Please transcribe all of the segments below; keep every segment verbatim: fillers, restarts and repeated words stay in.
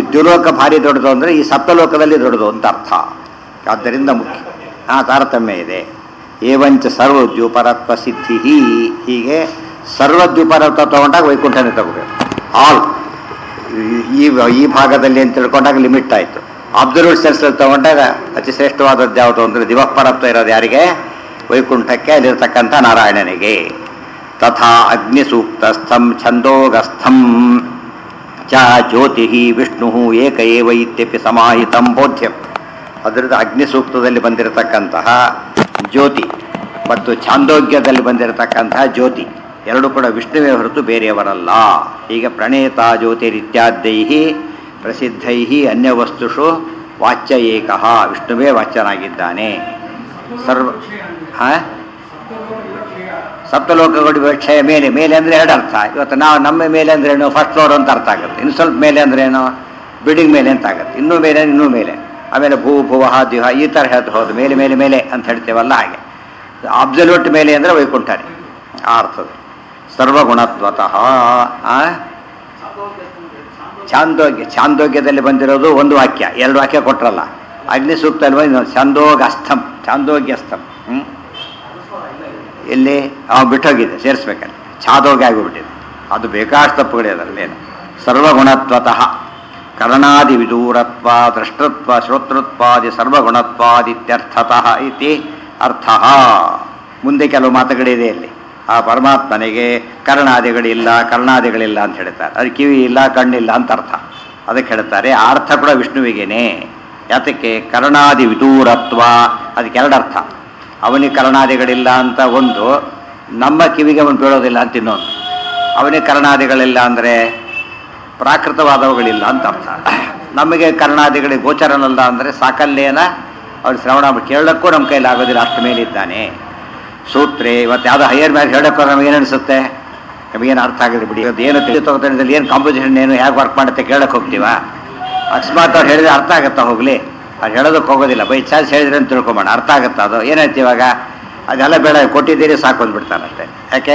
ದ್ಯುಲೋಕ ಭಾರಿ ದೊಡ್ಡದು ಅಂದರೆ ಈ ಸಪ್ತಲೋಕದಲ್ಲಿ ದೊಡ್ಡದು ಅಂತ ಅರ್ಥ. ಆದ್ದರಿಂದ ಮುಖ್ಯ ಆ ತಾರತಮ್ಯ ಇದೆ. ಏವಂಚ ಸರ್ವದ್ಯುಪರತ್ವ ಸಿದ್ಧಿ, ಹೀಗೆ ಸರ್ವದ್ಯುಪರತ್ವ ತಗೊಂಡಾಗ ವೈಕುಂಠನೇ ತಗೋಬೇಕು. ಆಲ್ ಈ ಈ ಭಾಗದಲ್ಲಿ ಅಂತ ತಿಳ್ಕೊಂಡಾಗ ಲಿಮಿಟ್ ಆಯಿತು. ಅಬ್ಸಲ್ಯೂಟ್ ಸೆನ್ಸಲ್ಲಿ ತಗೊಂಡಾಗ ಅತಿ ಶ್ರೇಷ್ಠವಾದದ್ದು ಯಾವುದು ಅಂದರೆ ದಿವಪರತ್ವ ಇರೋದು ಯಾರಿಗೆ? ವೈಕುಂಠಕ್ಕೆ, ಅಲ್ಲಿರ್ತಕ್ಕಂಥ ನಾರಾಯಣನಿಗೆ. ತಥಾ ಅಗ್ನಿಸೂಕ್ತಸ್ಥಂ ಛಂದೋಗಸ್ಥಂ ಚ ಜ್ಯೋತಿ ವಿಷ್ಣು ಏಕ ಏವ ಇತ್ಯಪಿ ಸಮಾಹಿತಂ ಬೋಧ್ಯಂ. ಅದರಿಂದ ಅಗ್ನಿಸೂಕ್ತದಲ್ಲಿ ಬಂದಿರತಕ್ಕಂತಹ ಜ್ಯೋತಿ ಮತ್ತು ಛಾಂದೋಗ್ಯದಲ್ಲಿ ಬಂದಿರತಕ್ಕಂತಹ ಜ್ಯೋತಿ ಎರಡು ಕೂಡ ವಿಷ್ಣುವೇ ಹೊರತು ಬೇರೆಯವರಲ್ಲ. ಈಗ ಪ್ರಣೇತ ಜ್ಯೋತಿರಿತ್ಯಾದೈ ಪ್ರಸಿದ್ಧೈ ಅನ್ಯವಸ್ತುಷು ವಾಚ್ಯ ಏಕಃ, ವಿಷ್ಣುವೇ ವಾಚ್ಯನಾಗಿದ್ದಾನೆ. ಸರ್ವ ಹಾ ಸಪ್ತಲೋಕಗಳು ವಿವಕ್ಷಯ ಮೇಲೆ, ಮೇಲೆ ಅಂದರೆ ಎರಡು ಅರ್ಥ. ಇವತ್ತು ನಾವು ನಮ್ಮ ಮೇಲೆ ಅಂದ್ರೆ ಏನು, ಫಸ್ಟ್ ಫ್ಲೋರ್ ಅಂತ ಅರ್ಥ ಆಗುತ್ತೆ. ಇನ್ನು ಸ್ವಲ್ಪ ಮೇಲೆ ಅಂದ್ರೆ ಏನು, ಬಿಲ್ಡಿಂಗ್ ಮೇಲೆ ಅಂತ ಆಗುತ್ತೆ. ಇನ್ನೂ ಮೇಲೆ ಇನ್ನೂ ಮೇಲೆ, ಆಮೇಲೆ ಭೂ ಭುವಹ ದ್ವಿಹ ಈ ಥರ ಹೇಳ್ತಾ ಹೋದು ಮೇಲೆ ಮೇಲೆ ಮೇಲೆ ಅಂತ ಹೇಳ್ತೇವಲ್ಲ ಹಾಗೆ. ಅಬ್ಸಲ್ಯೂಟ್ ಮೇಲೆ ಅಂದರೆ ವೈಕುಂಠನೇ ಆ ಅರ್ಥದ. ಸರ್ವಗುಣತ್ವತಃ ಛಾಂದೋಗ್ಯ, ಛಾಂದೋಗ್ಯದಲ್ಲಿ ಬಂದಿರೋದು ಒಂದು ವಾಕ್ಯ, ಎರಡು ವಾಕ್ಯ ಕೊಟ್ರಲ್ಲ. ಅಗ್ನಿ ಸೂಕ್ತ ಅಲ್ವ, ಛಾಂದೋಗಸ್ಥಂ, ಛಾಂದೋಗ್ಯಸ್ಥಂ. ಹ್ಞೂ ಇಲ್ಲಿ ಅವ ಬಿಟ್ಟೋಗಿದೆ, ಸೇರಿಸ್ಬೇಕಲ್ಲಿ ಛಾದೋಗಿ ಆಗಿಬಿಟ್ಟಿದೆ. ಅದು ಬೇಕಾಷ್ಟು ತಪ್ಪುಗಳೇ ಅದರಲ್ಲೇನು. ಸರ್ವಗುಣತ್ವತಃ ಕರ್ಣಾದಿ ವಿದೂರತ್ವ ದೃಷ್ಟತ್ವ ಶ್ರೋತೃತ್ವಾದಿ ಸರ್ವಗುಣತ್ವಾದಿತ್ಯರ್ಥತಃ ಇತಿ ಅರ್ಥ. ಮುಂದೆ ಕೆಲವು ಮಾತುಗಳಿದೆ ಇಲ್ಲಿ. ಆ ಪರಮಾತ್ಮನಿಗೆ ಕರ್ಣಾದಿಗಳಿಲ್ಲ, ಕರ್ಣಾದಿಗಳಿಲ್ಲ ಅಂತ ಹೇಳ್ತಾರೆ. ಅದು ಕಿವಿ ಇಲ್ಲ, ಕಣ್ಣಿಲ್ಲ ಅಂತ ಅರ್ಥ. ಅದಕ್ಕೆ ಹೇಳ್ತಾರೆ ಆ ಅರ್ಥ ಕೂಡ ವಿಷ್ಣುವಿಗೇನೆ. ಯಾತಕ್ಕೆ? ಕರ್ಣಾದಿ ವಿದೂರತ್ವ, ಅದಕ್ಕೆ ಎರಡು ಅರ್ಥ. ಅವನಿಗೆ ಕರ್ಣಾದಿಗಳಿಲ್ಲ ಅಂತ ಒಂದು, ನಮ್ಮ ಕಿವಿಗೆ ಅವನು ಬೀಳೋದಿಲ್ಲ ಅಂತ ಇನ್ನೊಂದು. ಅವನಿಗೆ ಕರ್ಣಾದಿಗಳಿಲ್ಲ ಅಂದರೆ ಪ್ರಾಕೃತವಾದವುಗಳಿಲ್ಲ ಅಂತ ಅರ್ಥ. ನಮಗೆ ಕರ್ಣಾದಿಗಳಿಗೆ ಗೋಚರನಲ್ಲ ಅಂದರೆ ಸಾಕಲ್ಲೇನ ಅವ್ರು ಶ್ರವಣ ಕೇಳಕ್ಕೂ ನಮ್ಮ ಕೈಲಿ ಆಗೋದಿಲ್ಲ, ಅಷ್ಟು ಮೇಲಿದ್ದಾನೆ. ಸೂತ್ರೆ ಇವತ್ತು ಯಾವುದೋ ಹೈಯರ್ ಮ್ಯಾಚ್ ಹೇಳೋಕ್ಕೋ ನಮಗೇನು ಅನಿಸುತ್ತೆ, ನಮಗೇನು ಅರ್ಥ ಆಗಿದೆ ಬಿಡಿ. ಇವತ್ತು ಏನು ತಿಳಿ ತಗೋತಾನೆ, ಏನು ಕಾಂಪೋಸಿಷನ್ ಏನು ಹೇಗೆ ವರ್ಕ್ ಮಾಡುತ್ತೆ ಕೇಳಕ್ಕೆ ಹೋಗ್ತೀವ. ಅಕಸ್ಮಾತ್ ಅವ್ರು ಹೇಳಿದ್ರೆ ಅರ್ಥ ಆಗುತ್ತಾ? ಹೋಗಲಿ, ಅದು ಹೇಳೋದಕ್ಕೆ ಹೋಗೋದಿಲ್ಲ. ಬೈ ಚಾನ್ಸ್ ಹೇಳಿದ್ರೆ ಅಂತ ತಿಳ್ಕೊಂಬೋಣ, ಅರ್ಥ ಆಗುತ್ತಾ? ಅದು ಏನಾಯ್ತು ಇವಾಗ? ಅದೆಲ್ಲ ಬೇಡ, ಕೊಟ್ಟಿದ್ದೀರಿ ಸಾಕು ಅಂದ್ಬಿಡ್ತಾನೆ ಅಷ್ಟೇ. ಯಾಕೆ?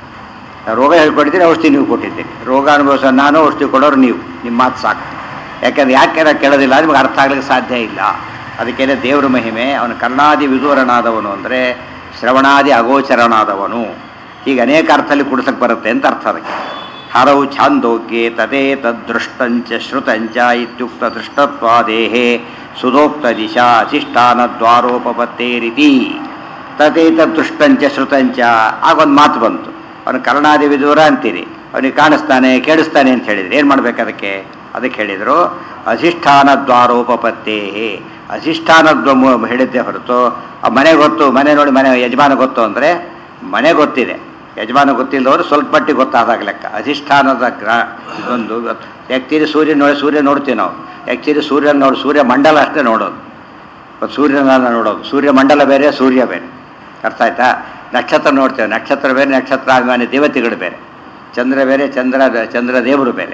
ರೋಗ ಹೇಳ್ಕೊಟ್ಟಿದ್ದೀರಿ, ಔಷಧಿ ನೀವು ಕೊಟ್ಟಿದ್ದೀರಿ. ರೋಗ ಅನುಭವಿಸೋ ನಾನು, ಔಷಧಿ ಕೊಡೋರು ನೀವು. ನಿಮ್ಮ ಮಾತು ಸಾಕು. ಯಾಕೆಂದ್ರೆ ಯಾಕೆ ಕೇಳೋದಿಲ್ಲ, ನಿಮಗೆ ಅರ್ಥ ಆಗ್ಲಿಕ್ಕೆ ಸಾಧ್ಯ ಇಲ್ಲ. ಅದಕ್ಕೇನೆ ದೇವ್ರ ಮಹಿಮೆ. ಅವನು ಕರ್ಣಾದಿ ವಿದೂರನಾದವನು ಅಂದರೆ ಶ್ರವಣಾದಿ ಅಗೋಚರನಾದವನು. ಹೀಗೆ ಅನೇಕ ಅರ್ಥದಲ್ಲಿ ಕುಡಿಸಕ್ಕೆ ಬರುತ್ತೆ ಅಂತ ಅರ್ಥ ಅದಕ್ಕೆ. ಹರವು ಛಾಂದೋಗ್ಯೆ ತದೇ ತದ್ದೃಷ್ಟಂಚ ಶ್ರುತಂಚ ಇತ್ಯುಕ್ತ ದೃಷ್ಟತ್ವಾದೇಹೇ ಸುಧೋಕ್ತ ದಿಶಾ ಅಧಿಷ್ಠಾನ ದ್ವಾರೋಪತ್ತೇರಿತಿ ತದೇ ತದ್ದೃಷ್ಟಂಚ ಶ್ರುತಂಚ. ಆಗೊಂದು ಮಾತು ಬಂತು, ಅವನು ಕರ್ಣಾದಿ ವಿದೂರ ಅಂತೀರಿ, ಅವನಿಗೆ ಕಾಣಿಸ್ತಾನೆ ಕೇಳಿಸ್ತಾನೆ ಅಂತ ಹೇಳಿದ್ರು. ಏನು ಮಾಡ್ಬೇಕು ಅದಕ್ಕೆ? ಅದಕ್ಕೆ ಹೇಳಿದರು ಅಧಿಷ್ಠಾನ ದ್ವಾರೋಪತ್ತೇಹೇ. ಅಧಿಷ್ಠಾನದ ಹೇಳಿದ್ದೆ ಹೊರತು ಆ ಮನೆ ಗೊತ್ತು, ಮನೆ ನೋಡಿ ಮನೆ ಯಜಮಾನ ಗೊತ್ತು ಅಂದರೆ ಮನೆ ಗೊತ್ತಿದೆ, ಯಜಮಾನ ಗೊತ್ತಿಲ್ಲದವರು ಸ್ವಲ್ಪ ಮಟ್ಟಿಗೆ ಗೊತ್ತಾದಾಗ ಲೆಕ್ಕ. ಅಧಿಷ್ಠಾನದ ಗ್ರ ಇದೊಂದು ಆ್ಯಕ್ಚುಲಿ ಸೂರ್ಯ ನೋಡಿ ಸೂರ್ಯ ನೋಡ್ತೀವಿ ನಾವು. ಆ್ಯಕ್ಚುಲಿ ಸೂರ್ಯನ ನೋಡಿ ಸೂರ್ಯ ಮಂಡಲ ಅಷ್ಟೇ ನೋಡೋದು, ಸೂರ್ಯನ ನೋಡೋದು. ಸೂರ್ಯ ಮಂಡಲ ಬೇರೆ, ಸೂರ್ಯ ಬೇರೆ. ಅರ್ಥ ಆಯ್ತಾ? ನಕ್ಷತ್ರ ನೋಡ್ತೇವೆ, ನಕ್ಷತ್ರ ಬೇರೆ, ನಕ್ಷತ್ರ ಅಭಿಮಾನಿ ದೇವತೆಗಳು ಬೇರೆ. ಚಂದ್ರ ಬೇರೆ, ಚಂದ್ರ ಚಂದ್ರ ದೇವರು ಬೇರೆ.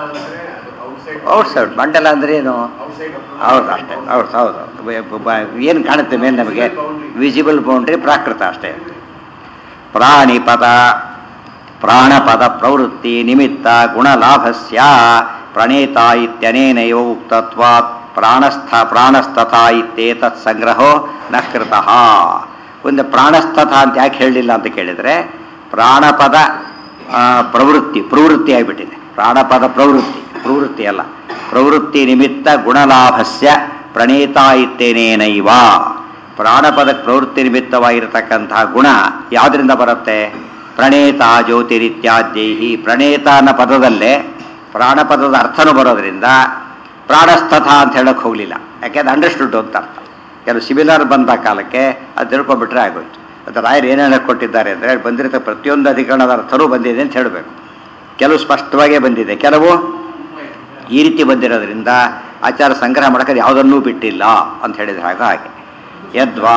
ಔಟ್ ಸೈಡ್ ಮಂಡಲ ಅಂದ್ರೆ ಏನು? ಹೌದು ಅಷ್ಟೇ. ಹೌದು ಹೌದು ಏನು ಕಾಣುತ್ತೆ ಮೇಲೆ ನಮಗೆ? ವಿಸಿಬಲ್ ಬೌಂಡ್ರಿ ಪ್ರಾಕೃತ ಅಷ್ಟೇ. ಪ್ರಾಣಿಪದ ಪ್ರಾಣಪದ ಪ್ರವೃತ್ತಿ ನಿಮಿತ್ತ ಗುಣಲಾಭಸ್ಯ ಪ್ರಣೇತ ಇತ್ಯನೇನೈವ ಉಕ್ತತ್ವಾತ್ ಪ್ರಾಣಸ್ಥ ಪ್ರಾಣಸ್ಥಥ ಇತ್ಯೇತತ್ ಸಂಗ್ರಹೋ ನ ಕೃತಃ. ಒಂದು ಪ್ರಾಣಸ್ಥಥ ಅಂತ ಯಾಕೆ ಹೇಳಲಿಲ್ಲ ಅಂತ ಕೇಳಿದರೆ, ಪ್ರಾಣಪದ ಪ್ರವೃತ್ತಿ ಪ್ರವೃತ್ತಿ ಆಗಿಬಿಟ್ಟಿದೆ. ಪ್ರಾಣಪದ ಪ್ರವೃತ್ತಿ ಪ್ರವೃತ್ತಿ ಅಲ್ಲ, ಪ್ರವೃತ್ತಿ ನಿಮಿತ್ತ ಗುಣಲಾಭಸ್ಯ ಪ್ರಣೇತ ಇತ್ಯನೇನೈವ. ಪ್ರಾಣಪದ ಪ್ರವೃತ್ತಿ ನಿಮಿತ್ತವಾಗಿರತಕ್ಕಂತಹ ಗುಣ ಯಾವುದರಿಂದ ಬರುತ್ತೆ? ಪ್ರಣೇತ ಜ್ಯೋತಿರಿತ್ಯಾದ್ಯೈಹಿ. ಪ್ರಣೇತ ಅನ್ನೋ ಪದದಲ್ಲೇ ಪ್ರಾಣಪದದ ಅರ್ಥನೂ ಬರೋದ್ರಿಂದ ಪ್ರಾಣಸ್ಥಥ ಅಂತ ಹೇಳಕ್ಕೆ ಹೋಗಲಿಲ್ಲ. ಯಾಕೆಂದ್ರೆ ಅಂಡರ್ಸ್ಟುಡ್ ಅಂತ ಅರ್ಥ. ಕೆಲವು ಸಿಮಿಲರ್ ಬಂದ ಕಾಲಕ್ಕೆ ಅದು ತಿಳ್ಕೊಂಡ್ಬಿಟ್ರೆ ಆಗೋಯ್ತು. ಅದು ರಾಯರು ಏನೇನು ಕೊಟ್ಟಿದ್ದಾರೆ ಅಂದರೆ ಬಂದಿರತಕ್ಕ ಪ್ರತಿಯೊಂದು ಅಧಿಕರಣದ ಅರ್ಥನೂ ಬಂದಿದೆ ಅಂತ ಹೇಳಬೇಕು. ಕೆಲವು ಸ್ಪಷ್ಟವಾಗೇ ಬಂದಿದೆ, ಕೆಲವು ಈ ರೀತಿ ಬಂದಿರೋದ್ರಿಂದ ಆಚಾರ ಸಂಗ್ರಹ ಮಾಡೋಕ್ಕೆ ಯಾವುದನ್ನೂ ಬಿಟ್ಟಿಲ್ಲ ಅಂತ ಹೇಳಿದ್ರೆ ಹಾಗೆ ಹಾಗೆ ಯದ್ವಾ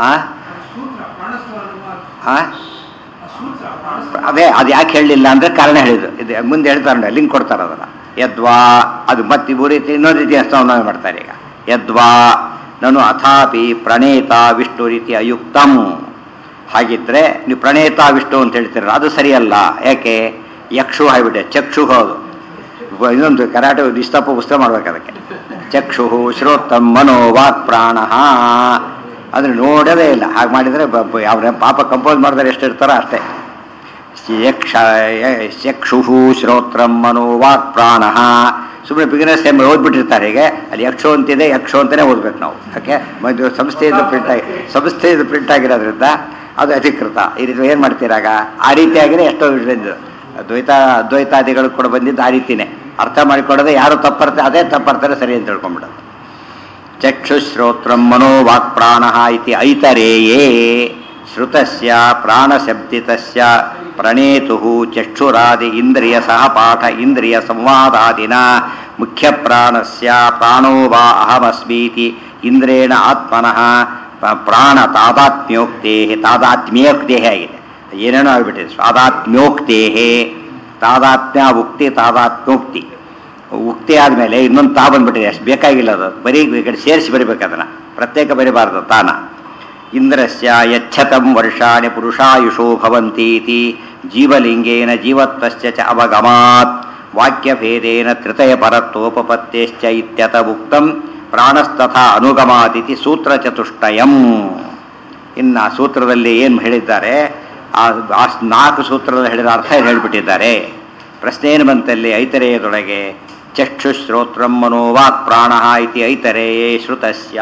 ಅದೇ ಅದು ಯಾಕೆ ಹೇಳಲಿಲ್ಲ ಅಂದರೆ ಕಾರಣ ಹೇಳಿದ್ರು. ಇದು ಮುಂದೆ ಹೇಳ್ತಾರೆ, ಲಿಂಕ್ ಕೊಡ್ತಾರೆ ಅದನ್ನು. ಯದ್ವಾ ಅದು ಮತ್ತೆ ಇವು ರೀತಿ ಇನ್ನೊಂದು ರೀತಿ ಅಷ್ಟವನ್ನು ಮಾಡ್ತಾರೆ. ಈಗ ಯದ್ವಾ ನಾನು ಅಥಾಪಿ ಪ್ರಣೇತ ವಿಷ್ಣು ರೀತಿ ಅಯುಕ್ತಂ. ಹಾಗಿದ್ರೆ ನೀವು ಪ್ರಣೇತ ವಿಷ್ಣು ಅಂತ ಹೇಳ್ತೀರಲ್ಲ, ಅದು ಸರಿಯಲ್ಲ. ಯಾಕೆ? ಯಕ್ಷು ಆಗಿಬಿಟ್ಟೆ, ಚಕ್ಷು ಹೌದು. ಇನ್ನೊಂದು ಕರಾಟೆ ಇಷ್ಟಪ್ಪ ಪುಸ್ತಕ ಮಾಡ್ಬೇಕು ಅದಕ್ಕೆ. ಚಕ್ಷು ಶ್ರೋತಂ ಮನೋ ವಾಕ್ ಪ್ರಾಣ ಅಂದ್ರೆ ನೋಡೋದೇ ಇಲ್ಲ. ಹಾಗೆ ಮಾಡಿದರೆ ಯಾವ ಪಾಪ ಕಂಪೋಸ್ ಮಾಡಿದ್ರೆ ಎಷ್ಟು ಇರ್ತಾರೋ ಅಷ್ಟೇ. ಯಕ್ಷ ಚಕ್ಷು ಶ್ರೋತ್ರಂ ಮನೋ ವಾಕ್ ಪ್ರಾಣ ಸುಮ್ಮನೆ ಬಿಗಿನರ್ಸ್ ಟೈಮ್ ಓದ್ಬಿಟ್ಟಿರ್ತಾರೆ. ಹೀಗೆ ಅಲ್ಲಿ ಯಕ್ಷೋ ಅಂತಿದೆ, ಯಕ್ಷೋ ಅಂತಲೇ ಓದ್ಬೇಕು ನಾವು. ಯಾಕೆ ಮಧ್ಯ ಸಂಸ್ಥೆಯಿಂದ ಪ್ರಿಂಟ್ ಆಗಿ ಸಂಸ್ಥೆಯಿಂದ ಪ್ರಿಂಟ್ ಆಗಿರೋದ್ರಿಂದ ಅದು ಅಧಿಕೃತ. ಈ ರೀತಿ ಏನು ಮಾಡ್ತೀರಾಗ ಆ ರೀತಿಯಾಗಿಯೇ ಎಷ್ಟೋ ಬಂದಿದ್ದು ದ್ವೈತ ಅದ್ವೈತಾದಿಗಳು ಕೂಡ ಬಂದಿದ್ದು ಆ ರೀತಿಯೇ. ಅರ್ಥ ಮಾಡಿಕೊಡೋದೆ ಯಾರು ತಪ್ಪರ್ತಾರೆ ಅದೇ ತಪ್ಪರ್ತಾರೆ ಸರಿ ಅಂತ ತಿಳ್ಕೊಂಡ್ಬಿಡೋದು. ಚಕ್ಷುಶ್ರೋತ್ರಂ ಮನೋ ವಾಕ್ ಪ್ರಾಣ ಇತಿ ಐತರೇಯೇ ಶ್ರುತಸ್ಯ ಪ್ರಾಣಶಬ್ದಿತಸ್ಯ ಪ್ರಣೇತು ಚಕ್ಷುರಾದಿ ಇಂದ್ರಿಯ ಸಹಪಾಠ ಇಂದ್ರಿಯ ಸಂವಾದಾದಿನ ಮುಖ್ಯ ಪ್ರಾಣಸ್ಯ ಪ್ರಾಣೋ ವಾ ಅಹಮಸ್ಮೀತಿ ಇಂದ್ರೇಣ ಆತ್ಮನಃ ಪ್ರಾಣ ತಾದಾತ್ಮ್ಯೋಕ್ತೇ ತಾದಾತ್ಮ್ಯೋಕ್ತೇ ಆಗಿದೆ. ಏನೇನೋ ಆಗಿಬಿಟ್ಟಿದೆ. ತಾದಾತ್ಮ್ಯೋಕ್ತೇ ತಾದಾತ್ಮ್ಯ ಉಕ್ತಿ ತಾದಾತ್ಮ್ಯೋಕ್ತಿ ಉಕ್ತಿ ಆದಮೇಲೆ ಇನ್ನೊಂದು ತಾ ಬಂದ್ಬಿಟ್ಟಿದೆ. ಅಷ್ಟು ಬೇಕಾಗಿಲ್ಲ. ಅದು ಬರೀ ಈ ಕಡೆ ಸೇರಿಸಿ ಬರಿಬೇಕು. ಅದನ್ನು ಪ್ರತ್ಯೇಕ ಬರಿಬಾರ್ದು. ತಾನ ಇಂದ್ರಸ್ಯ ಯಚ್ಛತಂ ವರ್ಷಾಣಿ ಪುರುಷಾಯುಷೋ ಭವಂತೀತಿ ಜೀವಲಿಂಗೇನ ಜೀವತ್ವಸ್ಯ ಚ ಅವಗಮಾತ್ ವಾಕ್ಯಭೇದೇನ ತ್ರಿತಯ ಪರತ್ವೋಪಪತ್ತೇಶ್ಚ ಇತ್ಯತ ಉಕ್ತಂ ಪ್ರಾಣಸ್ತಥಾ ಅನುಗಮಾದಿತಿ ಸೂತ್ರ ಚತುಷ್ಟಯಂ. ಇನ್ನು ಆ ಸೂತ್ರದಲ್ಲಿ ಏನು ಹೇಳಿದ್ದಾರೆ ಆ ನಾಲ್ಕು ಸೂತ್ರದ ಹೇಳಿದ ಅರ್ಥ ಹೇಳಿಬಿಟ್ಟಿದ್ದಾರೆ. ಪ್ರಶ್ನೆ ಏನು ಬಂತಲ್ಲಿ ಐತರೇಯದೊಳಗೆ ಚಕ್ಷುಶ್ರೋತ್ರಂ ಮನೋವಾಕ್ ಪ್ರಾಣ ಇತಿ ಐತರೇಯೇ ಶ್ರುತಸ್ಯ.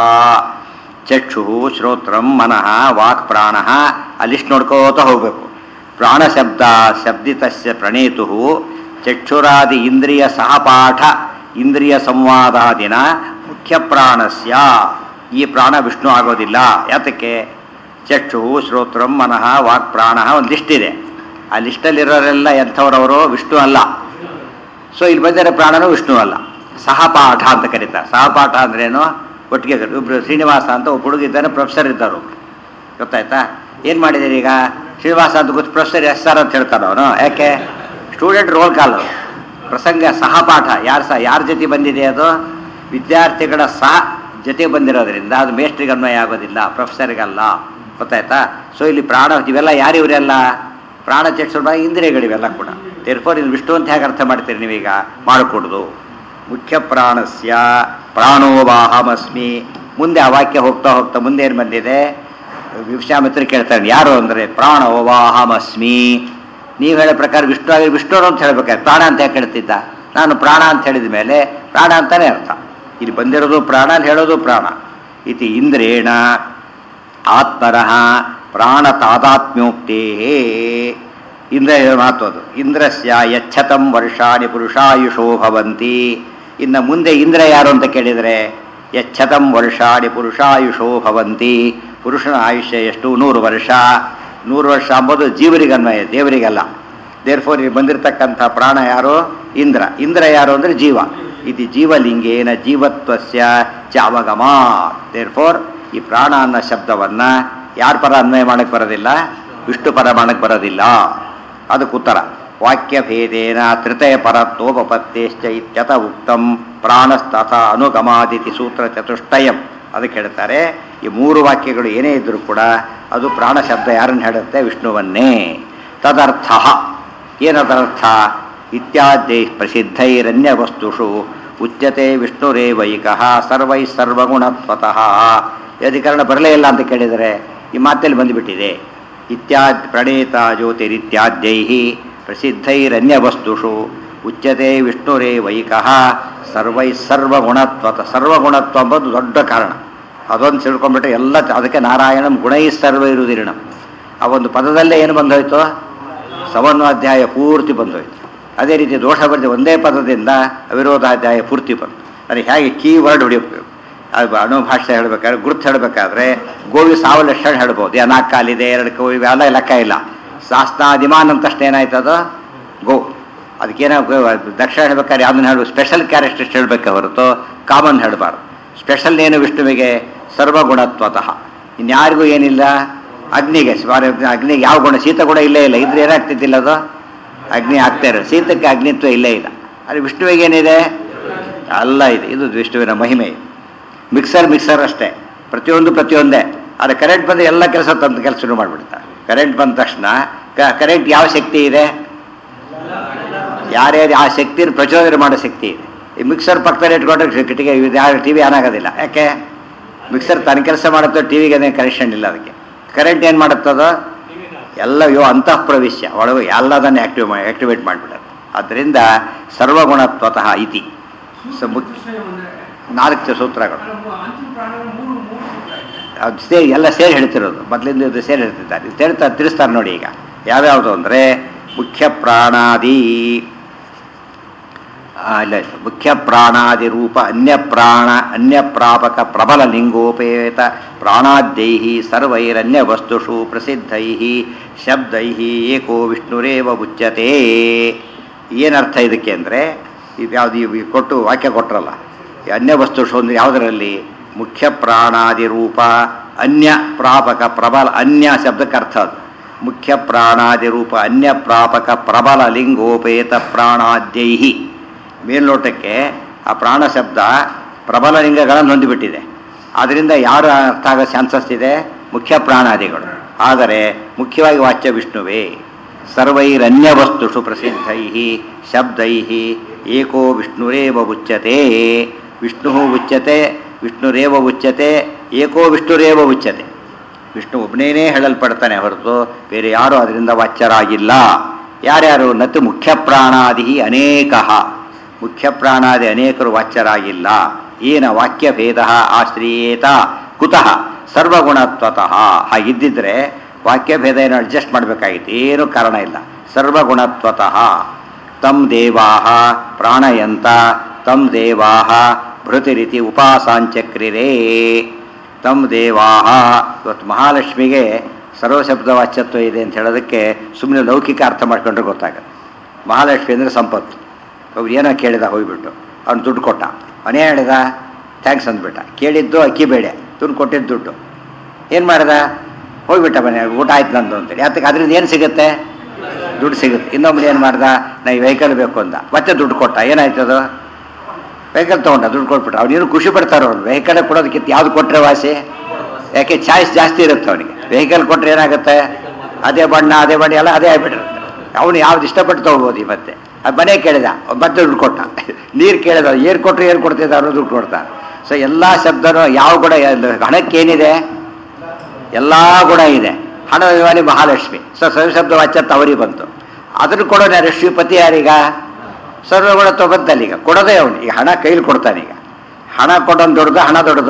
ಚಕ್ಷು ಶ್ರೋತ್ರಂ ಮನಃ ವಾಕ್ ಪ್ರಾಣ ಅಲ್ಲಿಷ್ಟು ನೋಡ್ಕೋತ ಹೋಗಬೇಕು. ಪ್ರಾಣಶಬ್ದ ಶಬ್ದಿತಸ್ಯ ಪ್ರಣೇತು ಚಕ್ಷುರಾದಿ ಇಂದ್ರಿಯ ಸಹಪಾಠ ಇಂದ್ರಿಯ ಸಂವಾದಾದಿನ ಮುಖ್ಯ ಪ್ರಾಣಸ್ಯ. ಈ ಪ್ರಾಣ ವಿಷ್ಣು ಆಗೋದಿಲ್ಲ. ಯಾತಕ್ಕೆ? ಚಕ್ಷು ಶ್ರೋತ್ರಂ ಮನಃ ವಾಕ್ ಪ್ರಾಣ ಒಂದು ಲಿಸ್ಟ್ ಇದೆ. ಆ ಲಿಸ್ಟಲ್ಲಿರೋರೆಲ್ಲ ಎಂಥವ್ರವರು ವಿಷ್ಣು ಅಲ್ಲ. ಸೊ ಇಲ್ಲಿ ಬಂದರೆ ಪ್ರಾಣನೂ ವಿಷ್ಣು ಅಲ್ಲ. ಸಹಪಾಠ ಅಂತ ಕರೀತಾರೆ. ಸಹಪಾಠ ಅಂದ್ರೇನು? ಒಟ್ಟಿಗೆ ಇಬ್ಬರು ಶ್ರೀನಿವಾಸ ಅಂತ ಒಬ್ಬ ಹುಡುಗ ಇದ್ದಾನೆ, ಪ್ರೊಫೆಸರ್ ಇದ್ದರು. ಗೊತ್ತಾಯ್ತಾ? ಏನು ಮಾಡಿದ್ದೀರಿ ಈಗ? ಶ್ರೀನಿವಾಸ ಅಂತ ಗೊತ್ತು, ಪ್ರೊಫೆಸರ್ ಎಸ್ ಸರ್ ಅಂತ ಹೇಳ್ತಾನೆ ಅವನು. ಯಾಕೆ? ಸ್ಟೂಡೆಂಟ್ ರೋಲ್ ಕಾಲ್ ಪ್ರಸಂಗ ಸಹಪಾಠ. ಯಾರು ಸಹ ಯಾರ ಜೊತೆ ಬಂದಿದೆ? ಅದು ವಿದ್ಯಾರ್ಥಿಗಳ ಸಹ ಜೊತೆ ಬಂದಿರೋದ್ರಿಂದ ಅದು ಮೇಸ್ಟ್ರಿಗೆ ಅನ್ವಯ ಆಗೋದಿಲ್ಲ, ಪ್ರೊಫೆಸರ್ಗಲ್ಲ. ಗೊತ್ತಾಯ್ತಾ? ಸೊ ಇಲ್ಲಿ ಪ್ರಾಣ ಇವೆಲ್ಲ ಯಾರು ಇವರೆಲ್ಲ? ಪ್ರಾಣ ಚಕ್ಷುರ ಇಂದ್ರಿಯಗಳಿವೆಲ್ಲ ಕೂಡ. ದೇರ್ಫೋರ್ ಇದು ವಿಷ್ಣು ಅಂತ ಹೇಗೆ ಅರ್ಥ ಮಾಡ್ತೀರಿ ನೀವೀಗ? ಮಾಡಿಕೊಡುದು. ಮುಖ್ಯ ಪ್ರಾಣಸ್ಯ ಪ್ರಾಣೋವಾಹಮಸ್ಮಿ. ಮುಂದೆ ಆ ವಾಕ್ಯ ಹೋಗ್ತಾ ಹೋಗ್ತಾ ಮುಂದೆ ಏನು ಬಂದಿದೆ? ವಿಶ್ವಾಮಿತ್ರ ಕೇಳ್ತಾನೆ ಯಾರು ಅಂದರೆ ಪ್ರಾಣೋವಾಹಮಸ್ಮಿ. ನೀವು ಹೇಳೋ ಪ್ರಕಾರ ವಿಷ್ಣು ಆಗಿ ವಿಷ್ಣು ಅಂತ ಹೇಳ್ಬೇಕಾದ್ರೆ ಪ್ರಾಣ ಅಂತ ಯಾಕೆ ಹೇಳ್ತಿದ್ದ? ನಾನು ಪ್ರಾಣ ಅಂತ ಹೇಳಿದ ಮೇಲೆ ಪ್ರಾಣ ಅಂತಾನೆ ಅರ್ಥ. ಇಲ್ಲಿ ಬಂದಿರೋದು ಪ್ರಾಣ, ಅಲ್ಲಿ ಹೇಳೋದು ಪ್ರಾಣ. ಇತಿ ಇಂದ್ರೇಣ ಆತ್ಮರಃ ಪ್ರಾಣ ತಾದಾತ್ಮ್ಯೋಕ್ತೇ. ಇಂದ್ರ ಮಾತು ಅದು. ಇಂದ್ರಸ್ಯ ಯಚ್ಛತಂ ವರ್ಷಾಣಿ ಪುರುಷಾಯುಷೋ ಭವಂತಿ. ಇನ್ನು ಮುಂದೆ ಇಂದ್ರ ಯಾರು ಅಂತ ಕೇಳಿದರೆ ಯಚ್ಛತಂ ವರ್ಷಾಣಿ ಪುರುಷಾಯುಷೋ ಭವಂತಿ. ಪುರುಷನ ಆಯುಷ್ಯ ಎಷ್ಟು? ನೂರು ವರ್ಷ. ನೂರು ವರ್ಷ ಅಂಬೋದು ಜೀವರಿಗೆ ಅನ್ವಯ, ದೇವರಿಗಲ್ಲ. ದೇರ್ಫೋರ್ ಇಲ್ಲಿ ಬಂದಿರತಕ್ಕಂಥ ಪ್ರಾಣ ಯಾರು? ಇಂದ್ರ. ಇಂದ್ರ ಯಾರು ಅಂದರೆ ಜೀವ. ಇದು ಜೀವಲಿಂಗೇನ ಜೀವತ್ವಸ್ಯ ಚ ಅವಗಮ. ದೇರ್ಫೋರ್ ಈ ಪ್ರಾಣ ಅನ್ನೋ ಶಬ್ದವನ್ನು ಯಾರ ಪರ ಅನ್ವಯ ಮಾಡಕ್ಕೆ ಬರೋದಿಲ್ಲ? ವಿಷ್ಣು ಪರ ಮಾಡಕ್ಕೆ ಬರೋದಿಲ್ಲ. ಅದಕ್ಕೆ ಉತ್ತರ ವಾಕ್ಯಭೇದೇನ ತ್ರಿತಯ ಪರತ್ವೋಪಪತ್ತೇಶ್ಚ ಇತ್ಯತ ಉಕ್ತಂ ಪ್ರಾಣಸ್ತಥ ಅನುಗಮಾದಿತಿ ಸೂತ್ರ ಚತುಷ್ಟಯಂ. ಅದಕ್ಕೆ ಹೇಳ್ತಾರೆ ಈ ಮೂರು ವಾಕ್ಯಗಳು ಏನೇ ಇದ್ದರೂ ಕೂಡ ಅದು ಪ್ರಾಣ ಶಬ್ದ ಯಾರನ್ನು ಹೇಳುತ್ತೆ? ವಿಷ್ಣುವನ್ನೇ. ತದರ್ಥ ಏನದರ್ಥ? ಇತ್ಯಾದಿ ಪ್ರಸಿದ್ಧೈರನ್ಯ ವಸ್ತುಷು ಉಚ್ಯತೆ ವಿಷ್ಣುರೇವೈಕಃ ಸರ್ವೈ ಸರ್ವಗುಣತ್ವತಃ. ಅಧಿಕರಣ ಬರಲೇ ಇಲ್ಲ ಅಂತ ಕೇಳಿದರೆ ಈ ಮಾತಲ್ಲಿ ಬಂದುಬಿಟ್ಟಿದೆ. ಇತ್ಯಾದ್ ಪ್ರಣೇತ ಜ್ಯೋತಿರಿತ್ಯಾದ್ಯೈ ಪ್ರಸಿದ್ಧೈರನ್ಯ ವಸ್ತುಷು ಉಚ್ಯತೆ ವಿಷ್ಣುರೇವೈಕಃ ಸರ್ವೈ ಸರ್ವಗುಣತ್ವತ. ಸರ್ವಗುಣತ್ವ ಅಂಬೋದು ದೊಡ್ಡ ಕಾರಣ. ಅದೊಂದು ತಿಳ್ಕೊಂಡ್ಬಿಟ್ರೆ ಎಲ್ಲ. ಅದಕ್ಕೆ ನಾರಾಯಣಂ ಗುಣೈ ಸರ್ವೈರುದಿರಣಂ. ಆ ಒಂದು ಪದದಲ್ಲೇ ಏನು ಬಂದೋಯ್ತು? ಸಮನ್ವಾಧ್ಯಾಯ ಪೂರ್ತಿ ಬಂದೋಯ್ತು. ಅದೇ ರೀತಿ ದೋಷ ಬರ್ದು ಒಂದೇ ಪದದಿಂದ ಅವಿರೋಧಾಧ್ಯಾಯ ಪೂರ್ತಿ ಬಂತು. ನನಗೆ ಹೇಗೆ ಕೀ ವರ್ಡ್ ಹೊಡಿಬೇಕು? ಅದು ಅಣುಭಾಷೆ ಹೇಳಬೇಕಾದ್ರೆ ಗುರುತು ಹೇಳಬೇಕಾದ್ರೆ ಗೋವಿ ಸಾವು ಲಕ್ಷಣ ಹೇಳ್ಬೋದು. ನಾಲ್ಕು ಕಾಲಿದೆ, ಎರಡು ಕೋ ಇವೆಲ್ಲ ಲೆಕ್ಕ ಇಲ್ಲ. ಶಾಸ್ತ್ರಾದಿಮಾನ್ ಅಂತಷ್ಟು ಏನಾಯ್ತದ ಗೋ. ಅದಕ್ಕೇನೋ ದಕ್ಷಿಣ ಹೇಳ್ಬೇಕಾದ್ರೆ ಯಾವ್ದನ್ನ ಹೇಳಬೇಕು? ಸ್ಪೆಷಲ್ ಕ್ಯಾರೆಕ್ಟರಿಸ್ಟ್ ಹೇಳಬೇಕೆ ಹೊರತು ಕಾಮನ್ ಹೇಳಬಾರ್ದು. ಸ್ಪೆಷಲ್ ಏನು ವಿಷ್ಣುವಿಗೆ? ಸರ್ವಗುಣತ್ವತಃ. ಇನ್ಯಾರಿಗೂ ಏನಿಲ್ಲ. ಅಗ್ನಿಗೆ ಅಗ್ನಿಗೆ ಯಾವ ಗುಣ? ಶೀತ ಗುಣ ಇಲ್ಲೇ ಇಲ್ಲ. ಇದ್ರೆ ಏನಾಗ್ತಿದ್ದಿಲ್ಲ ಅದು? ಅಗ್ನಿ ಆಗ್ತಾ ಇರೋ. ಶೀತಕ್ಕೆ ಅಗ್ನಿತ್ವ ಇಲ್ಲೇ ಇಲ್ಲ. ಅಲ್ಲಿ ವಿಷ್ಣುವಿಗೆ ಏನಿದೆ? ಅಲ್ಲ ಇದೆ. ಇದು ವಿಷ್ಣುವಿನ ಮಹಿಮೆ. ಮಿಕ್ಸರ್ ಮಿಕ್ಸರ್ ಅಷ್ಟೇ. ಪ್ರತಿಯೊಂದು ಪ್ರತಿಯೊಂದೇ. ಆದರೆ ಕರೆಂಟ್ ಬಂದರೆ ಎಲ್ಲ ಕೆಲಸ ತಂದು ಕೆಲಸ ಶುರು ಮಾಡಿಬಿಡ್ತಾರೆ. ಕರೆಂಟ್ ಬಂದ ತಕ್ಷಣ ಕರೆಂಟ್ ಯಾವ ಶಕ್ತಿ ಇದೆ? ಯಾರ್ಯಾರು ಆ ಶಕ್ತಿಯನ್ನು ಪ್ರಚೋದನೆ ಮಾಡೋ ಶಕ್ತಿ ಇದೆ. ಈ ಮಿಕ್ಸರ್ ಪಕ್ಕದಲ್ಲಿ ಇಟ್ಕೊಂಡ್ರೆ ಕಿಟಿಗೆ ಯಾರು ಟಿ ವಿ ಆನ್ ಆಗೋದಿಲ್ಲ. ಯಾಕೆ? ಮಿಕ್ಸರ್ ತನ್ನ ಕೆಲಸ ಮಾಡುತ್ತೋ, ಟಿ ವಿಗೆ ಅದೇನು ಕನೆಕ್ಷನ್ ಇಲ್ಲ. ಅದಕ್ಕೆ ಕರೆಂಟ್ ಏನು ಮಾಡುತ್ತದೋ ಎಲ್ಲ ಯೋ ಅಂತಃ ಪ್ರವೇಶ್ಯ ಒಳಗೆ ಎಲ್ಲದನ್ನು ಆಕ್ಟಿವ್ ಮಾಡಿ ಆಕ್ಟಿವೇಟ್ ಮಾಡಿಬಿಡೋದು. ಆದ್ದರಿಂದ ಸರ್ವಗುಣತ್ವತಃ ಇತಿ ಸ ಮುಖ್ಯ ನಾಲ್ಕು ಸೂತ್ರಗಳು ಅದು ಸೇರಿ ಎಲ್ಲ ಸೇರಿ ಹೇಳ್ತಿರೋದು. ಮೊದಲಿಂದ ಇದು ಸೇರಿ ಹೇಳ್ತಿದ್ದಾರೆ. ಇದು ಹೇಳ್ತಾ ತಿಳಿಸ್ತಾರೆ ನೋಡಿ. ಈಗ ಯಾವ್ಯಾವುದು ಅಂದರೆ ಮುಖ್ಯ ಪ್ರಾಣಾದಿ ಇಲ್ಲ ಮುಖ್ಯ ಪ್ರಾಣಾದಿ ರೂಪ ಅನ್ಯ ಪ್ರಾಣ ಅನ್ಯ ಪ್ರಾಪಕ ಪ್ರಬಲ ಲಿಂಗೋಪೇತ ಪ್ರಾಣಾದ್ಯೈ ಸರ್ವೈರನ್ಯ ವಸ್ತುಷು ಪ್ರಸಿದ್ಧೈ ಶಬ್ದೈ ಏಕೋ ವಿಷ್ಣುರೇವ ಉಚ್ಯತೆ. ಏನರ್ಥ ಇದಕ್ಕೆ ಅಂದರೆ ಇದು ಯಾವುದು ಇವು ಕೊಟ್ಟು ವಾಕ್ಯ ಕೊಟ್ಟರಲ್ಲ, ಅನ್ಯ ವಸ್ತುಷು ಅಂದರೆ ಯಾವುದರಲ್ಲಿ? ಮುಖ್ಯ ಪ್ರಾಣಾದಿ ರೂಪ ಅನ್ಯ ಪ್ರಾಪಕ ಪ್ರಬಲ. ಅನ್ಯ ಶಬ್ದಕ್ಕೆ ಅರ್ಥ ಅದು. ಮುಖ್ಯ ಪ್ರಾಣಾದಿ ರೂಪ ಅನ್ಯ ಪ್ರಾಪಕ ಪ್ರಬಲ ಲಿಂಗೋಪೇತ ಪ್ರಾಣಾದ್ಯೈ. ಮೇಲ್ನೋಟಕ್ಕೆ ಆ ಪ್ರಾಣ ಶಬ್ದ ಪ್ರಬಲ ಲಿಂಗಗಳನ್ನು ಹೊಂದಿಬಿಟ್ಟಿದೆ. ಆದ್ದರಿಂದ ಯಾರು ಅರ್ಥ ಆಗೋ ಚಾನ್ಸಸ್ ಇದೆ? ಮುಖ್ಯ ಪ್ರಾಣಾದಿಗಳು. ಆದರೆ ಮುಖ್ಯವಾಗಿ ವಾಚ್ಯ ವಿಷ್ಣುವೇ. ಸರ್ವೈರನ್ಯ ವಸ್ತುಷು ಪ್ರಸಿದ್ಧೈ ಶಬ್ದೈ ಏಕೋ ವಿಷ್ಣುರೇವ ಉಚ್ಯತೆ. ವಿಷ್ಣು ಉಚ್ಯತೆ ವಿಷ್ಣುರೇವ ಉಚ್ಯತೆ ಏಕೋ ವಿಷ್ಣುರೇವ ಉಚ್ಯತೆ. ವಿಷ್ಣು ಒಬ್ಬನೇನೇ ಹೇಳಲ್ಪಡ್ತಾನೆ ಹೊರತು ಬೇರೆ ಯಾರೂ ಅದರಿಂದ ವಾಚ್ಯರಾಗಿಲ್ಲ. ಯಾರ್ಯಾರು? ನತ್ತು ಮುಖ್ಯ ಪ್ರಾಣಾದಿ ಅನೇಕ. ಮುಖ್ಯ ಪ್ರಾಣಾದಿ ಅನೇಕರು ವಾಚ್ಯರಾಗಿಲ್ಲ. ಏನ ವಾಕ್ಯಭೇದ ಆಶ್ರಿಯೇತ ಕುತಃ ಸರ್ವಗುಣತ್ವತಃ. ಹಾಗಿದ್ದಿದ್ರೆ ವಾಕ್ಯಭೇದ ಏನು ಅಡ್ಜಸ್ಟ್ ಮಾಡಬೇಕಾಗಿತ್ತು, ಏನೂ ಕಾರಣ ಇಲ್ಲ. ಸರ್ವಗುಣತ್ವತಃ ತಂ ದೇವಾಹ ಪ್ರಾಣಯಂತ ತಂ ದೇವಾಹ ಭೃತಿರಿತಿ ಉಪಾಸಾಂಚಕ್ರಿರೇ. ತಂ ದೇವಾಹ. ಇವತ್ತು ಮಹಾಲಕ್ಷ್ಮಿಗೆ ಸರ್ವಶಬ್ದ ವಾಚ್ಯತ್ವ ಇದೆ ಅಂತ ಹೇಳೋದಕ್ಕೆ ಸುಮ್ಮನೆ ಲೌಕಿಕ ಅರ್ಥ ಮಾಡ್ಕೊಂಡ್ರೆ ಗೊತ್ತಾಗುತ್ತೆ. ಮಹಾಲಕ್ಷ್ಮಿ ಅಂದರೆ ಸಂಪತ್ತು. ಅವ್ರು ಏನೋ ಕೇಳಿದ ಹೋಗ್ಬಿಟ್ಟು ಅವ್ನು ದುಡ್ಡು ಕೊಟ್ಟ. ಅವನೇ ಹೇಳಿದ ಥ್ಯಾಂಕ್ಸ್ ಅಂದ್ಬಿಟ್ಟ. ಕೇಳಿದ್ದು ಅಕ್ಕಿ ಬೇಳೆ, ದುಡ್ಡು ಕೊಟ್ಟಿದ್ದು ದುಡ್ಡು. ಏನು ಮಾಡ್ದ? ಹೋಗ್ಬಿಟ್ಟ ಮನೆ, ಊಟ ಆಯ್ತು ನಂದು ಅಂತೇಳಿ. ಅದಕ್ಕೆ ಅದರಿಂದ ಏನು ಸಿಗುತ್ತೆ? ದುಡ್ಡು ಸಿಗುತ್ತೆ. ಇನ್ನೊಬ್ರು ಏನು ಮಾಡ್ದ? ನಾ ಈ ವೆಹಿಕಲ್ ಬೇಕು ಅಂದ, ಮತ್ತೆ ದುಡ್ಡು ಕೊಟ್ಟ. ಏನಾಯ್ತು ಅದು? ವೆಹಿಕಲ್ ತೊಗೊಂಡ, ದುಡ್ಡು ಕೊಟ್ಬಿಟ್ಟ. ಅವ್ನೇನು ಖುಷಿ ಪಡ್ತಾರೋ ಅವ್ರು. ವೆಹಿಕಲ್ ಕೊಡೋದಕ್ಕಿಂತ ಯಾವ್ದು ಕೊಟ್ಟರೆ ವಾಸಿ? ಯಾಕೆ ಚಾಯ್ಸ್ ಜಾಸ್ತಿ ಇರುತ್ತೆ ಅವನಿಗೆ. ವೆಹಿಕಲ್ ಕೊಟ್ಟರೆ ಏನಾಗುತ್ತೆ? ಅದೇ ಬಣ್ಣ ಅದೇ ಬಣ್ಣ ಎಲ್ಲ ಅದೇ ಆಗಿಬಿಟ್ಟಿರುತ್ತೆ. ಅವನು ಯಾವ್ದು ಇಷ್ಟಪಟ್ಟು ತೊಗೋಬೋದು. ಈ ಮತ್ತೆ ಅದು ಮನೆ ಕೇಳಿದ, ಮತ್ತೆ ದುಡ್ಡು ಕೊಟ್ಟ. ನೀರು ಕೇಳಿದ, ಏನು ಕೊಟ್ಟರು ಏನು ಕೊಡ್ತಿದ್ದ ಅವರು ದುಡ್ಡು ಕೊಡ್ತಾರೆ. ಸೊ ಎಲ್ಲ ಶಬ್ದನೂ ಯಾವ ಗುಣ? ಹಣಕ್ಕೇನಿದೆ? ಎಲ್ಲ ಗುಣ ಇದೆ. ಹಣದ ಅಭಿಮಾನಿ ಮಹಾಲಕ್ಷ್ಮಿ. ಸೊ ಸರ್ವಶಬ್ದ ವಾಚ್ಯತ್ವ ಅವರಿಗೆ ಬಂತು. ಅದನ್ನು ಕೊಡೋಣ ಲಕ್ಷ್ಮೀಪತಿ ಯಾರೀಗ? ಸರ್ವಗುಣತ್ವ ಬಂತಲ್ಲ. ಈಗ ಕೊಡೋದೇ ಅವನು. ಈಗ ಹಣ ಕೈಲಿ ಕೊಡ್ತಾನೀಗ. ಹಣ ಕೊಡೋನು ದೊಡ್ಡದ, ಹಣ ದೊಡ್ಡದ?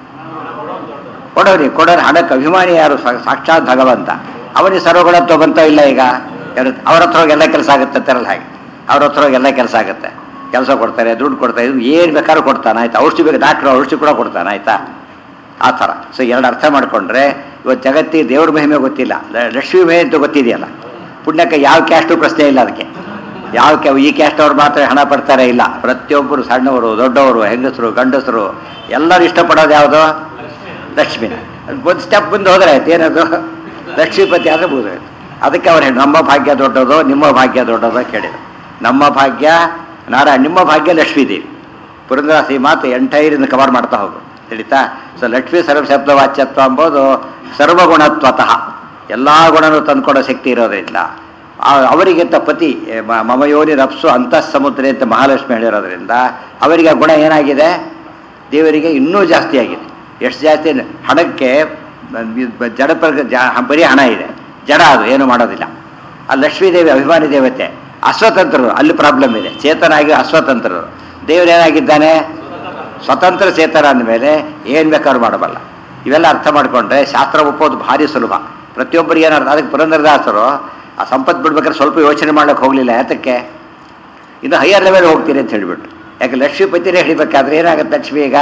ಕೊಡೋರಿ ಕೊಡೋರು. ಹಣಕ್ಕೆ ಅಭಿಮಾನಿ ಯಾರು? ಸಾಕ್ಷಾತ್ ಭಗವಂತ. ಅವನಿಗೆ ಸರ್ವಗುಣತ್ವ ಬಂತ ಇಲ್ಲ? ಈಗ ಅವ್ರ ಹತ್ರ ಹೋಗಿ ಎಲ್ಲ ಕೆಲಸ ಆಗುತ್ತೆ ತರಲ್ಲ. ಹಾಗೆ ಅವ್ರ ಹತ್ರ ಹೋಗಿ ಎಲ್ಲ ಕೆಲಸ ಆಗುತ್ತೆ. ಕೆಲಸ ಕೊಡ್ತಾರೆ, ದುಡ್ಡು ಕೊಡ್ತಾರೆ, ಏನು ಬೇಕಾದ್ರೂ ಕೊಡ್ತಾನೆ. ಆಯ್ತಾ? ಔಷಧಿ ಬೇಕು, ಡಾಕ್ಟ್ರು ಔಷಧಿ ಕೂಡ ಕೊಡ್ತಾನೆ. ಆಯ್ತಾ? ಆ ಥರ. ಸೊ ಎರಡು ಅರ್ಥ ಮಾಡಿಕೊಂಡ್ರೆ ಇವತ್ತು ಜಗತ್ತಿಗೆ ದೇವ್ರ ಮಹಿಮೆ ಗೊತ್ತಿಲ್ಲ, ಲಕ್ಷ್ಮೀ ಮಹಿಮೆ ಅಂತ ಗೊತ್ತಿದೆಯಲ್ಲ. ಪುಣ್ಯಕ್ಕೆ ಯಾವ ಕ್ಯಾಸ್ಟು ಪ್ರಶ್ನೆ ಇಲ್ಲ. ಅದಕ್ಕೆ ಯಾವ ಕ್ಯಾ ಈ ಕ್ಯಾಸ್ಟ್ ಅವ್ರು ಮಾತ್ರ ಹಣ ಪಡ್ತಾರೆ ಇಲ್ಲ. ಪ್ರತಿಯೊಬ್ಬರು, ಸಣ್ಣವರು ದೊಡ್ಡವರು, ಹೆಂಗಸರು ಗಂಡಸರು ಎಲ್ಲರೂ ಇಷ್ಟಪಡೋದು ಯಾವುದು? ಲಕ್ಷ್ಮಿನ. ಒಂದು ಸ್ಟೆಪ್ ಮುಂದೆ ಹೋದ್ರೆ ಆಯ್ತು. ಏನದು? ಲಕ್ಷ್ಮೀಪತಿ ಆದರೆ ಬೋದಾಯ್ತು. ಅದಕ್ಕೆ ಅವ್ರು ಹೇಳಿ ನಮ್ಮ ಭಾಗ್ಯ ದೊಡ್ಡದು, ನಿಮ್ಮ ಭಾಗ್ಯ ದೊಡ್ಡದು ಕೇಳಿದ್ರು. ನಮ್ಮ ಭಾಗ್ಯ ನಾರಾಯಣ, ನಿಮ್ಮ ಭಾಗ್ಯ ಲಕ್ಷ್ಮೀದೇವಿ. ಪುರಂದರಾಸಿ ಮಾತು ಎಂಟೈರಿಂದ ಕವರ್ ಮಾಡ್ತಾ ಹೋಗು ತಿಳಿತಾ. ಸೊ ಲಕ್ಷ್ಮೀ ಸರ್ವಶಬ್ದ ವಾಚ್ಯತ್ವ ಎಂಬುದು ಸರ್ವಗುಣತ್ವತಃ ಎಲ್ಲ ಗುಣನೂ ತಂದುಕೊಡೋ ಶಕ್ತಿ ಇರೋದ್ರಿಂದ ಅವರಿಗಿಂತ ಪತಿ ಮಮಯೋನಿ ರಪ್ಸು ಅಂತಃ ಸಮುದ್ರ ಅಂತ ಮಹಾಲಕ್ಷ್ಮಿ ಹೇಳಿರೋದ್ರಿಂದ ಅವರಿಗೆ ಗುಣ ಏನಾಗಿದೆ? ದೇವರಿಗೆ ಇನ್ನೂ ಜಾಸ್ತಿ ಆಗಿದೆ. ಎಷ್ಟು ಜಾಸ್ತಿ? ಹಣಕ್ಕೆ ಜಡ ಬರೀ ಹಣ ಇದೆ, ಜಡ ಅದು ಏನು ಮಾಡೋದಿಲ್ಲ. ಆ ಲಕ್ಷ್ಮೀದೇವಿ ಅಭಿಮಾನಿ ದೇವತೆ. ಅಸ್ವತಂತ್ರರು, ಅಲ್ಲಿ ಪ್ರಾಬ್ಲಮ್ ಇದೆ. ಚೇತನಾಗಿ ಅಸ್ವತಂತ್ರರು. ದೇವರು ಏನಾಗಿದ್ದಾನೆ? ಸ್ವತಂತ್ರ ಚೇತನ ಅಂದಮೇಲೆ ಏನು ಬೇಕಾದ್ರೂ ಮಾಡಬಲ್ಲ. ಇವೆಲ್ಲ ಅರ್ಥ ಮಾಡಿಕೊಂಡ್ರೆ ಶಾಸ್ತ್ರ ಒಪ್ಪೋದು ಭಾರಿ ಸುಲಭ. ಪ್ರತಿಯೊಬ್ಬರಿಗೆ ಏನಾರ್ಥ. ಅದಕ್ಕೆ ಪುರಂದರದಾಸರು ಆ ಸಂಪತ್ತು ಬಿಡ್ಬೇಕಾದ್ರೆ ಸ್ವಲ್ಪ ಯೋಚನೆ ಮಾಡ್ಲಿಕ್ಕೆ ಹೋಗಲಿಲ್ಲ. ಯಾತಕ್ಕೆ? ಇನ್ನು ಹೈಯರ್ ಲೆವೆಲ್ ಹೋಗ್ತೀರಿ ಅಂತ ಹೇಳಿಬಿಟ್ಟು. ಯಾಕೆ ಲಕ್ಷ್ಮೀಪತಿನೇ ಹಿಡಿಬೇಕಾದ್ರೆ ಏನಾಗುತ್ತೆ? ಲಕ್ಷ್ಮಿ ಈಗ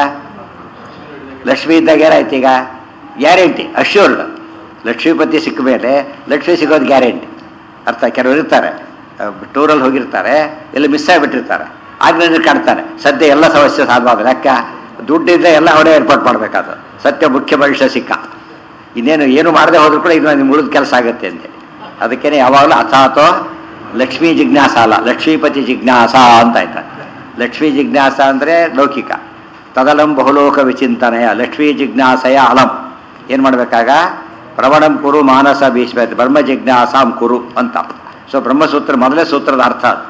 ಲಕ್ಷ್ಮಿ ಇದ್ದಾಗ ಏನಾಯ್ತು? ಈಗ ಗ್ಯಾರಂಟಿ ಅಶ್ಯೂರ್ಡ್. ಲಕ್ಷ್ಮೀಪತಿ ಸಿಕ್ಕ ಮೇಲೆ ಲಕ್ಷ್ಮಿ ಸಿಗೋದು ಗ್ಯಾರಂಟಿ. ಅರ್ಥ? ಕೆಲವರು ಇರ್ತಾರೆ ಟೂರಲ್ಲಿ ಹೋಗಿರ್ತಾರೆ, ಎಲ್ಲ ಮಿಸ್ ಆಗಿಬಿಟ್ಟಿರ್ತಾರೆ. ಆಗ್ನೇ ಕಾಣ್ತಾರೆ. ಸದ್ಯ ಎಲ್ಲ ಸಮಸ್ಯೆ ಸಾಧ್ಯ. ಲೆಕ್ಕ ದುಡ್ಡಿದ್ರೆ ಎಲ್ಲ ಅವರೇ ಏರ್ಪಾಟ್ ಮಾಡಬೇಕಾದ. ಸತ್ಯ ಮುಖ್ಯ ಭವಿಷ್ಯ ಸಿಕ್ಕ. ಇನ್ನೇನು ಏನು ಮಾಡದೆ ಹೋದ್ರು ಕೂಡ ಇದು ನಿಮ್ಗೆ ಉಳಿದ ಕೆಲಸ ಆಗುತ್ತೆ ಅಂತೇಳಿ. ಅದಕ್ಕೇನೆ ಯಾವಾಗಲೂ ಅಥಾತೋ ಲಕ್ಷ್ಮೀ ಜಿಜ್ಞಾಸ ಅಲ್ಲ, ಲಕ್ಷ್ಮೀಪತಿ ಜಿಜ್ಞಾಸ ಅಂತ ಆಯ್ತು. ಲಕ್ಷ್ಮೀ ಜಿಜ್ಞಾಸ ಅಂದರೆ ಲೌಕಿಕ. ತದಲಂ ಬಹುಲೋಕ ವಿಚಿಂತನೆಯ ಲಕ್ಷ್ಮೀ ಜಿಜ್ಞಾಸಯ ಅಲಂ. ಏನು ಮಾಡಬೇಕಾಗ? ಪ್ರವಣಂ ಕುರು ಮಾನಸ ಭೀಷ್ಮ ಬ್ರಹ್ಮ ಜಿಜ್ಞಾಸಾಂ ಕುರು ಅಂತ. ಸೊ ಬ್ರಹ್ಮಸೂತ್ರ ಮೊದಲೇ ಸೂತ್ರದ ಅರ್ಥ.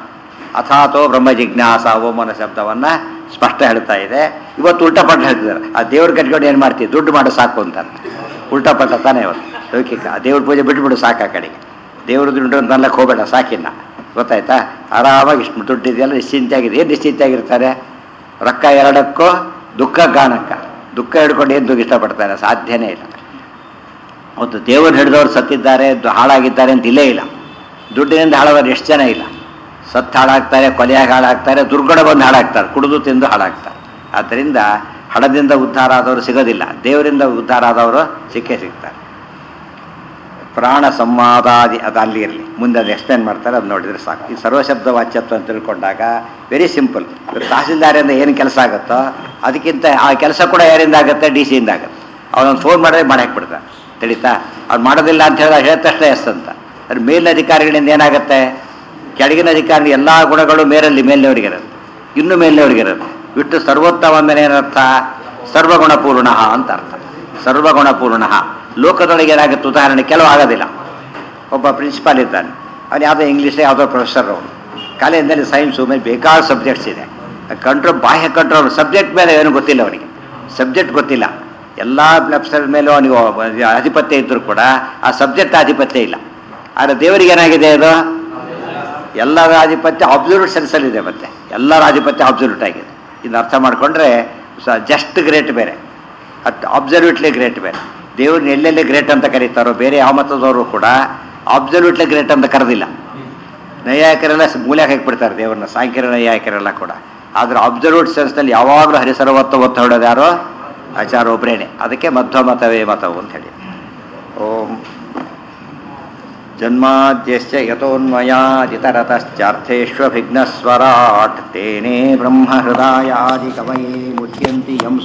ಅಥಾತೋ ಬ್ರಹ್ಮ ಜಿಜ್ಞಾಸ ಓಮನ ಶಬ್ದವನ್ನು ಸ್ಪಷ್ಟ ಹೇಳ್ತಾ ಇದೆ. ಇವತ್ತು ಉಲ್ಟಾ ಪಟ್ಟ ಹೇಳ್ತಿದ್ದಾರೆ. ಆ ದೇವ್ರ ಕಟ್ಕೊಂಡು ಏನು ಮಾಡ್ತೀವಿ, ದುಡ್ಡು ಮಾಡೋ ಸಾಕು ಅಂತಾರೆ. ಉಲ್ಟಾ ಪಟ್ಟ ತಾನೇ ಇವತ್ತು ಲೌಕಿಕ. ಆ ದೇವ್ರ ಪೂಜೆ ಬಿಟ್ಬಿಡು ಸಾಕು, ಆ ಕಡೆಗೆ ದೇವ್ರ ದುಡ್ಡು ಅಂತಲ್ಲಕ್ಕೆ ಹೋಗಬೇಡ ಸಾಕಿನ್ನ. ಗೊತ್ತಾಯ್ತಾ? ಆರಾಮಾಗಿ ಇಷ್ಟು ದುಡ್ಡಿದೆಯಲ್ಲ ನಿಶ್ಚಿಂತೆಯಾಗಿದೆ. ಏನು ನಿಶ್ಚಿಂತೆಯಾಗಿರ್ತಾರೆ? ರೊಕ್ಕ ಎರಡಕ್ಕೂ ದುಃಖ ಗಾಣಕ್ಕ. ದುಃಖ ಹಿಡ್ಕೊಂಡು ಏನು ದುಃಖ ಇಷ್ಟಪಡ್ತಾರೆ? ಸಾಧ್ಯನೇ ಇಲ್ಲ. ಮತ್ತು ದೇವರು ಹಿಡಿದವ್ರು ಸತ್ತಿದ್ದಾರೆ, ಹಾಳಾಗಿದ್ದಾರೆ ಅಂತ ಇಲ್ಲೇ ಇಲ್ಲ. ದುಡ್ಡಿನಿಂದ ಹಾಳಾದವ್ರು ಎಷ್ಟು ಜನ ಇಲ್ಲ. ಸತ್ತು ಹಾಳಾಗ್ತಾರೆ, ಕೊಲೆಯಾಗಿ ಹಾಳಾಗ್ತಾರೆ, ದುರ್ಗುಣ ಬಂದು ಹಾಳಾಗ್ತಾರೆ, ಕುಡಿದು ತಿಂದು ಹಾಳಾಗ್ತಾರೆ. ಆದ್ದರಿಂದ ಹಣದಿಂದ ಉದ್ಧಾರ ಆದವರು ಸಿಗೋದಿಲ್ಲ, ದೇವರಿಂದ ಉದ್ಧಾರ ಆದವರು ಸಿಕ್ಕೇ ಸಿಗ್ತಾರೆ. ಪ್ರಾಣ ಸಂವಾದಾದಿ ಅದು ಅಲ್ಲಿ ಇರಲಿ, ಮುಂದೆ ಅದು ಎಕ್ಸ್ಪ್ಲೇನ್ ಮಾಡ್ತಾರೆ, ಅದು ನೋಡಿದರೆ ಸಾಕು. ಈ ಸರ್ವಶಬ್ದ ವಾಚ್ಯತ್ವ ಅಂತ ತಿಳ್ಕೊಂಡಾಗ ವೆರಿ ಸಿಂಪಲ್. ತಹಸೀಲ್ದಾರಿಂದ ಏನು ಕೆಲಸ ಆಗುತ್ತೋ ಅದಕ್ಕಿಂತ ಆ ಕೆಲಸ ಕೂಡ ಯಾರಿಂದ ಆಗುತ್ತೆ? ಡಿ ಸಿಯಿಂದ ಆಗುತ್ತೆ. ಅವನೊಂದು ಫೋನ್ ಮಾಡಿದ್ರೆ ಮಾಡಿ ಹಾಕ್ಬಿಡ್ತಾರೆ. ತಿಳಿತಾ? ಅವ್ನು ಮಾಡೋದಿಲ್ಲ ಅಂತ ಹೇಳಿದಾಗ ಹೇಳಿದ ತಕ್ಷಣ ಎಸ್ ಅಂತ. ಅದ್ರ ಮೇಲಿನ ಅಧಿಕಾರಿಗಳಿಂದ ಏನಾಗುತ್ತೆ? ಕೆಳಗಿನ ಅಧಿಕಾರಿ ಎಲ್ಲ ಗುಣಗಳು ಮೇರಲ್ಲಿ ಮೇಲಿನವರಿಗಿರುತ್ತೆ, ಇನ್ನೂ ಮೇಲಿನವರಿಗಿರುತ್ತೆ. ಬಿಟ್ಟು ಸರ್ವೋತ್ತಮ ಅಂದರೆ ಏನರ್ಥ? ಸರ್ವಗುಣಪೂರ್ಣ ಅಂತ ಅರ್ಥ. ಸರ್ವಗುಣಪೂರ್ಣ ಲೋಕದೊಳಗೆ ಏನಾಗುತ್ತೆ? ಉದಾಹರಣೆ ಕೆಲವು ಆಗೋದಿಲ್ಲ. ಒಬ್ಬ ಪ್ರಿನ್ಸಿಪಾಲ್ ಇದ್ದಾನೆ, ಅವನು ಯಾವುದೋ ಇಂಗ್ಲೀಷೇ ಯಾವುದೋ ಪ್ರೊಫೆಸರ್. ಅವನು ಕಾಲೇಜಿನಲ್ಲಿ ಸೈನ್ಸು ಮೇಲೆ ಬೇಕಾದ ಸಬ್ಜೆಕ್ಟ್ಸ್ ಇದೆ. ಕಂಟ್ರೋಲ್ ಬಾಹ್ಯ ಕಂಟ್ರೋಲ್ ಸಬ್ಜೆಕ್ಟ್ ಮೇಲೆ ಏನೂ ಗೊತ್ತಿಲ್ಲ ಅವನಿಗೆ. ಸಬ್ಜೆಕ್ಟ್ ಗೊತ್ತಿಲ್ಲ. ಎಲ್ಲ ಲೆಫ್ಟರ್ ಮೇಲೂ ಅವನಿಗೆ ಆಧಿಪತ್ಯ ಇದ್ದರೂ ಕೂಡ ಆ ಸಬ್ಜೆಕ್ಟ್ ಆಧಿಪತ್ಯ ಇಲ್ಲ. ಆದರೆ ದೇವರಿಗೆ ಏನಾಗಿದೆ? ಅದು ಎಲ್ಲರ ಆಧಿಪತ್ಯ ಅಬ್ಸಲ್ಯೂಟ್ ಸೆನ್ಸಲ್ಲಿದೆ. ಮತ್ತೆ ಎಲ್ಲರ ಆಧಿಪತ್ಯ ಅಬ್ಸಲ್ಯೂಟ್ ಆಗಿದೆ. ಇದನ್ನು ಅರ್ಥ ಮಾಡಿಕೊಂಡ್ರೆ ಸ ಜಸ್ಟ್ ಗ್ರೇಟ್ ಬೇರೆ, ಅಟ್ ಅಬ್ಸಲ್ಯೂಟ್ಲಿ ಗ್ರೇಟ್ ಬೇರೆ. ದೇವ್ರನ್ನ ಎಲ್ಲೆಲ್ಲಿ ಗ್ರೇಟ್ ಅಂತ ಕರೀತಾರೋ ಬೇರೆ ಯಾವ ಮತದವರು ಕೂಡ ಅಬ್ಸಲ್ಯೂಟ್ಲಿ ಗ್ರೇಟ್ ಅಂತ ಕರೆದಿಲ್ಲ. ನೈಯಾಯಿಕರೆಲ್ಲ ಮೂಲ್ಯಕ್ಕೆ ಹಾಕಿಬಿಡ್ತಾರೆ ದೇವ್ರನ್ನ, ಸಾಂಖ್ಯರ ನೈಯಾಯಿಕರೆಲ್ಲ ಕೂಡ. ಆದರೆ ಅಬ್ಸಲ್ಯೂಟ್ ಸೆನ್ಸ್ನಲ್ಲಿ ಯಾವಾಗಲೂ ಹರಿಸರ್ವತ್ವ ಒತ್ತು ಹೊಡೋದು ಯಾರೋ? ಆಚಾರ ಒಬ್ಬರೇನೆ. ಅದಕ್ಕೆ ಮಧ್ವ ಮತವೇ ಮತವು ಅಂತ ಹೇಳಿ. ಓಂ ಜನ್ಮಾದ್ಯಸ್ಯ ಯತೋನ್ಮಯಾದಿತರತಶ್ಚಾರ್ಥೇಷ್ವಭಿಘ್ನಸ್ವರಾಟ್ ತೇನೇ ಬ್ರಹ್ಮ ಹೃದಯಾದಿ ಕವಯೇ ಮುಚ್ಯಂತಿ ಯಂ